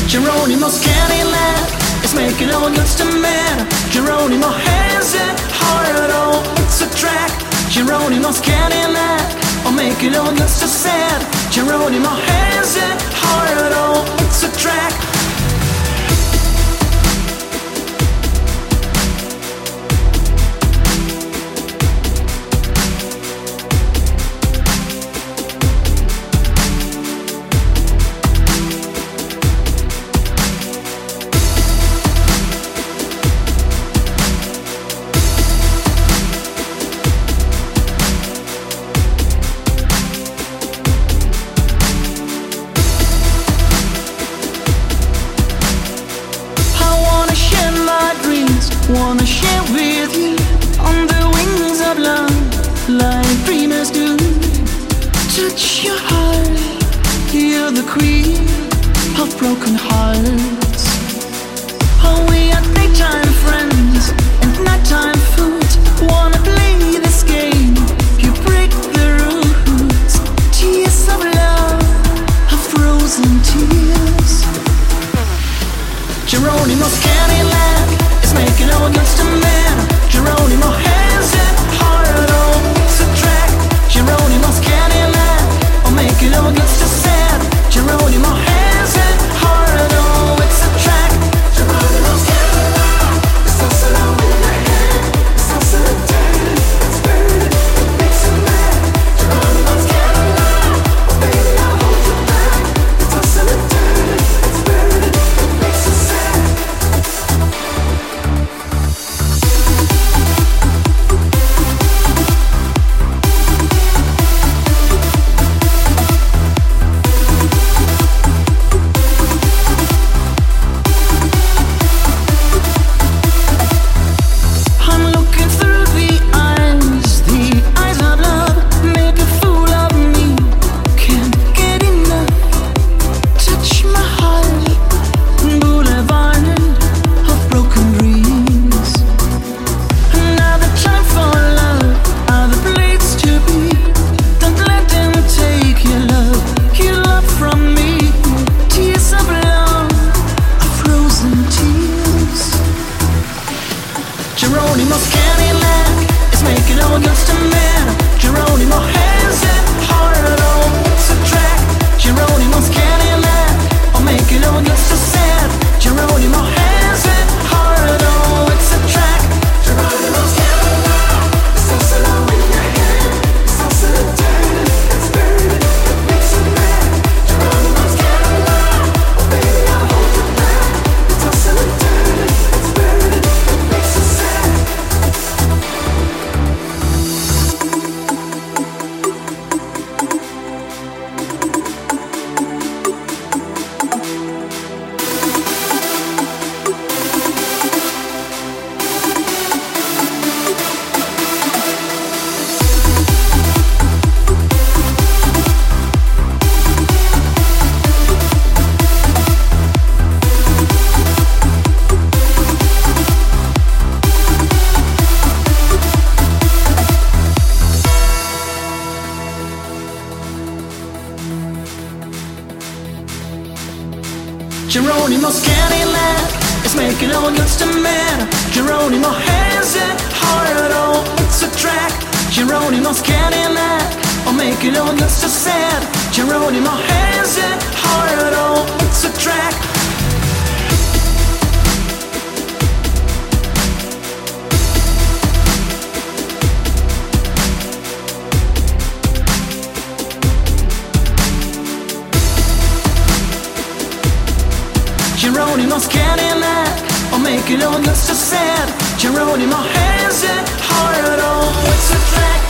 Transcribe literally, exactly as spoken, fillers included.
Geronimo's Cadillac is making all guts to mad. Geronimo has it hard, oh, it's a track. Geronimo's Cadillac, oh, making all guts to sad. Geronimo has it hard, oh, it's a track. Wanna share with you on the wings of love, like dreamers do. Touch your heart, you're the queen of broken hearts. Oh, we are daytime friends and nighttime food. Wanna play this game, you break the rules. Tears of love, of frozen tears. Geronimo's Cadillac is making all guns to man. Geronimo has it hard, oh, it's a track. Geronimo's Cadillac, oh, making all guns to sad. Geronimo has it hard, oh, it's a track. Geronimo's Cadillac, it's tossing out in your hand. It's tossing and turning, it's burning, it makes you mad. Geronimo's Cadillac, oh, baby, I'll hold you back. It's tossing and turning, it's burning, it makes you sad. Geronimo's Cadillac is making all guns to man. Geronimo has it hard, oh, it's a track. Geronimo's Cadillac, oh, making all guns to sad. Geronimo has it hard, oh, it's a track. Geronimo's Cadillac, it's tossing out in your hand. It's tossing and turning, it's burning, it makes you mad. Geronimo's Cadillac, oh, baby, I'll hold you back. It's tossing and turning, it's burning, it makes you sad. Geronimo's Cadillac is making all guns to man. Geronimo has it hard, oh, it's a track. Geronimo's Cadillac, oh, making all guns to sad. Geronimo has it hard, oh, it's a track. Geronimo's Cadillac, oh, making all guns to sad. Geronimo has it hard, oh, it's a track.